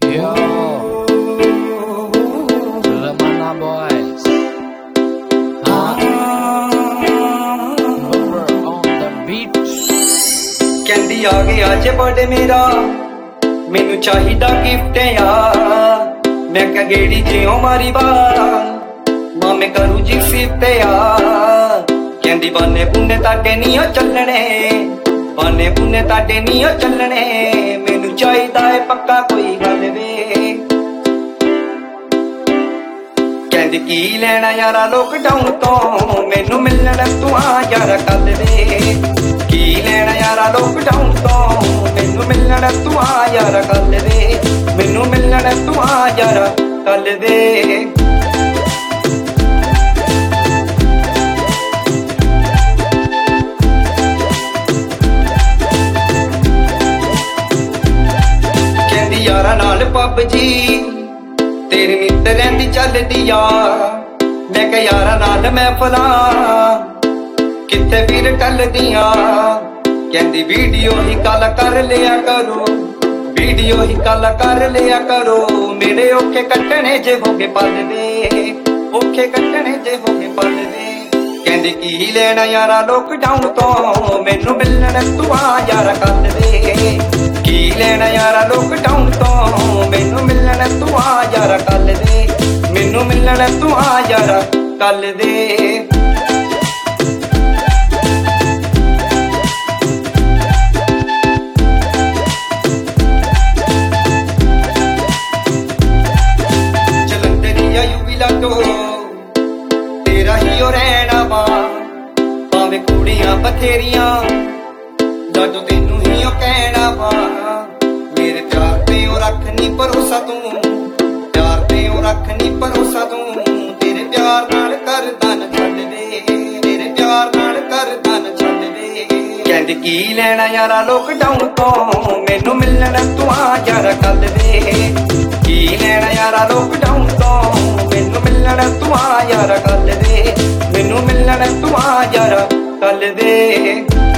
Yo, Ramana Boys. Bumper on the beat. ਕਹਿੰਦੀ ਆ ਗਿਆ ਜੇ ਬਰਥਡੇ ਮੇਰਾ, ਮੈਨੂੰ ਚਾਹੀਦਾ ਗਿਫਟ ਆ। ਮੈਂ ਕਿਹਾ ਗੇੜੀ ਜਿਉ ਮਾਰੀ ਬਾ, ਮਾਮੇ ਕਰੂ ਜੀ ਸਿਫਤ ਆ। ਕਹਿੰਦੀ ਬਾਨੇ ਪੁੰਨੇ ਤਾਡੇ ਨੀ ਓ ਚੱਲਣੇ, ਬਾਨੇ ਪੁੰਨੇ ਤਾਡੇ ਨੀ ਓ ਚੱਲਣੇ। ਮੈਨੂੰ ਚਾਹੀਦਾ ਏ ਪੱਕਾ ਕੋਈ ਗੱਲ ਵੇ। ਕਹਿੰਦੀ ਕੀ ਲੈਣਾ ਯਾਰਾ ਲੋਕਡਾਊਨ ਤੋਂ, ਮੈਨੂੰ ਮਿਲਣ ਤੂੰ ਆ ਯਾਰਾ ਕੱਲ ਵੇ। ਕੀ ਲੈਣਾ ਯਾਰਾ ਲੋਕਡਾਊਨ ਤੋਂ, ਮੈਨੂੰ ਮਿਲਣ ਤੂੰ ਆ ਯਾਰਾ ਕੱਲ ਵੇ। ਮੈਨੂੰ ਮਿਲਣ ਤੂੰ ਆ ਯਾਰਾ ਕੱਲ ਵੇ। ਕਹਿੰਦੀ ਯਾਰਾ ਨਾਲ ਪਬਜੀ ਤੇਰੇ ਮਿੱਤਰਾਂ ਦੀ ਚੱਲਦੀ ਆ। ਮੈਂ ਕਿਹਾ ਯਾਰਾ ਨਾਲ ਮਹਿਫਲਾਂ ਕਿੱਥੇ ਫਿਰ ਟੱਲਦੀਆਂ। ਕਹਿੰਦੀ ਵੀਡੀਓ ਹੀ ਕਾਲ ਕਰ ਲਿਆ ਕਰੋ, ਵੀਡੀਓ ਹੀ ਕਾਲ ਕਰ ਲਿਆ ਕਰੋ। ਮੇਰੇ ਔਖੇ ਕੱਟਣੇ ਜੇ ਹੋਗੇ ਪਲ ਵੇ, ਔਖੇ ਕੱਟਣੇ ਜੇ ਹੋਗੇ ਪਲ ਵੇ। ਕਹਿੰਦੀ ਕੀ ਲੈਣਾ ਯਾਰਾ ਲੋਕਡਾਊਨ ਤੋਂ, ਮੈਨੂੰ ਮਿਲਣ ਤੂੰ ਆ ਯਾਰਾ ਕੱਲ ਵੇ। ਕੀ ਲੈਣਾ ਯਾਰਾ ਲੋਕਡਾਊਨ ਤੋਂ, ਮੈਨੂੰ ਮਿਲਣ ਤੂੰ ਆ ਯਾਰਾ ਕੱਲ ਵੇ। ਮੈਨੂੰ ਮਿਲਣ ਤੂੰ ਆ ਯਾਰਾ ਕੱਲ ਵੇ। ਤੇਰਾ ਹੀ ਓ ਰਹਿਣਾ ਵਾ, ਭਾਵੇਂ ਕੁੜੀਆਂ ਬਥੇਰੀਆਂ, ਜਦੋਂ ਤੈਨੂੰ ਹੀ ਓ ਕਹਿਣਾ ਵਾ। ਮੇਰੇ ਪਿਆਰ ਤੇ ਓ ਰੱਖਣੀ ਭਰੋਸਾ ਤੂੰ, ਪਿਆਰ ਤੇ ਓ ਰੱਖਣੀ ਭਰੋਸਾ ਤੂੰ। ਤੇਰੇ ਪਿਆਰ ਨਾਲ ਕਰਦਾ ਨਾ ਛੱਡ ਦੇ, ਤੇਰੇ ਪਿਆਰ ਨਾਲ ਕਰਦਾ ਨਾ ਛੱਡ ਦੇ। ਕਹਿੰਦੀ ਕੀ ਲੈਣਾ ਯਾਰਾ ਲੋਕਡਾਊਨ ਤੋਂ, ਮੈਨੂੰ ਮਿਲਣ ਤੂੰ ਆ ਯਾਰਾ ਕੱਲ ਵੇ। ਕੀ ਲੈਣਾ ਯਾਰਾ ਲੋਕਡਾਊਨ ਤੋਂ, ਮੈਨੂੰ ਮਿਲਣ ਤੂੰ ਆ ਯਾਰਾ ਕੱਲ ਵੇ। ਮੈਨੂੰ ਮਿਲਣ ਤੂੰ ਆ ਯਾਰਾ ਕੱਲ ਵੇ।